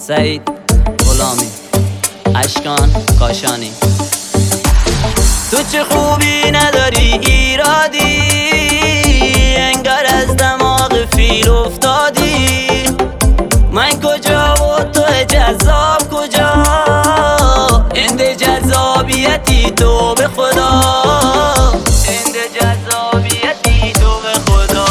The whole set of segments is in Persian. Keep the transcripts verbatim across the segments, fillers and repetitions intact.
سعید غلامی، اشکان کاشانی. تو چه خوبی نداری ایرادی، انگار از دماغ فیل افتادی. من کجا و تو جذاب کجا، اند جذابیتی تو به خدا، اند جذابیتی تو به خدا.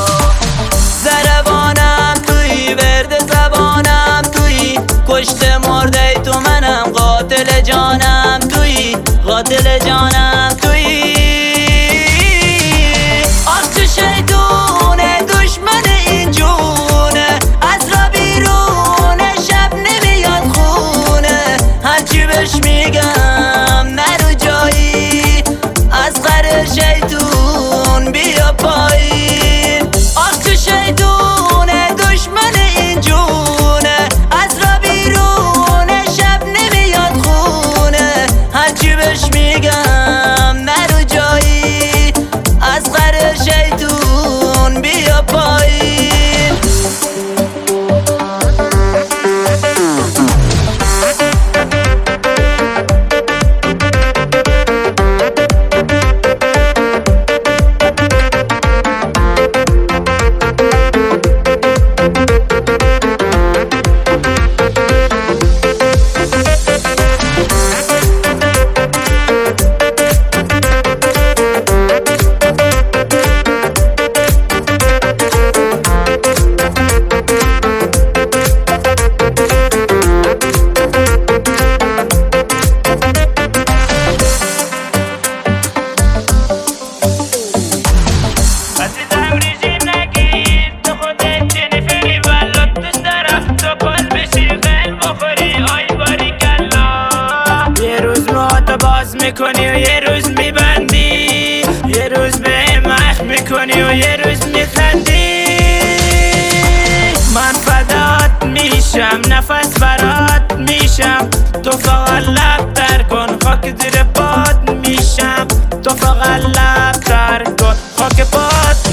زربانم توی، ورد زبانم توی، کشته مرده تو منم قاتل جانم توی، قاتل جانم توی. آخ تو شیطونه دشمن این جونه، از را بیرونه شب نمیاد خونه. هرچی بهش میگم نرو جایی، از قره شیطون بیا پایین. آخ تو شیطونه دشمن این جونه، از را بیرونه شب نمیاد خونه. هرچی بهش میگم نرو جایی، از قره شیطون بیا پایین. میکنی و یه روز میبندی، یه روز به مخ میکنی و یه روز میخندی. من فدات میشم، نفس برات میشم، تو فقط لب تر کن خاک زیر پات میشم، تو فقط لب تر کن خاک پات